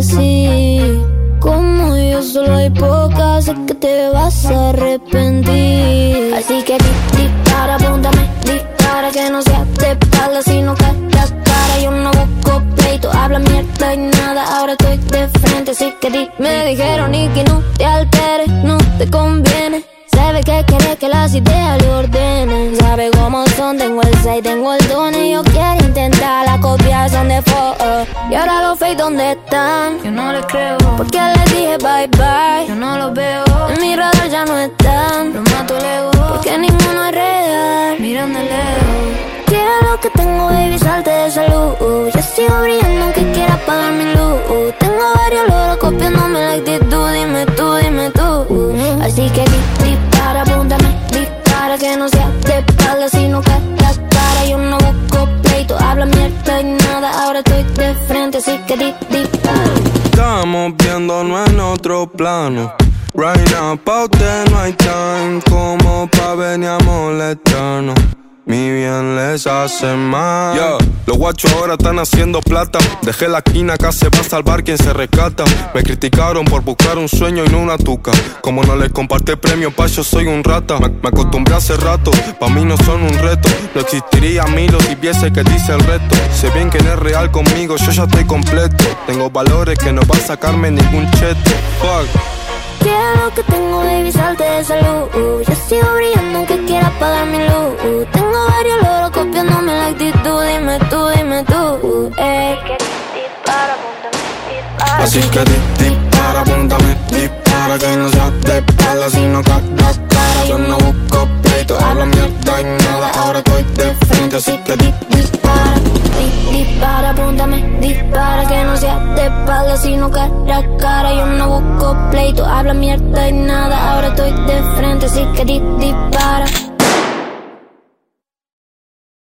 así. Como yo solo hay pocas, sé que te vas a arrepentir. Así que dispara, apúntame, dispara, que no sea de espalda sino cara a cara. Yo no busco pleito, habla mierda y nada, ahora estoy de frente. Así que me dijeron y que no te alteres, no te conviene. Sabe que quiere que las ideas le ordenen. Sabe cómo son, tengo el 6, tengo el don. Y yo quiero intentar la copia, son de foto. Y ahora los fake, ¿dónde están? Yo no les creo, porque les dije bye bye. Yo no los veo, en mi radar ya no están. Los mato el ego, porque ninguno es real. Miran de lejos. Quiero que tengo, baby, salte de salud. Yo sigo brillando aunque quiera apagar mi luz. Tengo varios loros copiándome la actitud. Dime tú, dime tú. Así que dispara, apúntame, dispara, que no sea de espalda sino cara a cara. Yo no busco pleito, habla mierda y nada, ahora estoy de frente. Así que dispara. Estamos viéndonos en otro plano. Right now, pa' usted no hay time, como pa' venir a molestarnos. Mi bien les hace mal. Yeah, los guachos ahora están haciendo plata. Dejé la esquina, acá se va a salvar quien se rescata. Me criticaron por buscar un sueño y no una tuca. Como no les compartí premio, pa' yo soy un rata. Me acostumbré hace rato, pa' mí no son un reto. No existiría Milo si viese que dice el resto. Sé bien que no es real conmigo, yo ya estoy completo. Tengo valores que no va a sacarme ningún cheto. Fuck. Quiero que tengo, baby, salte de salud. Yo sigo brillando aunque quiera apagar mi luz. Tengo varios loros copiándome la actitud. Dime tú, dime tú. Dispara, apúntame, dispara. Así que dispara, apúntame, dispara, que no sea de espalda sino cara a cara. Yo no busco pleito, habla mierda y nada, ahora estoy de frente. Así que dispara. Dispara, apúntame, dispara, que no sea de espalda sino cara a cara. Yo no busco pleito, habla mierda y nada, ahora estoy de frente. Así que dispara.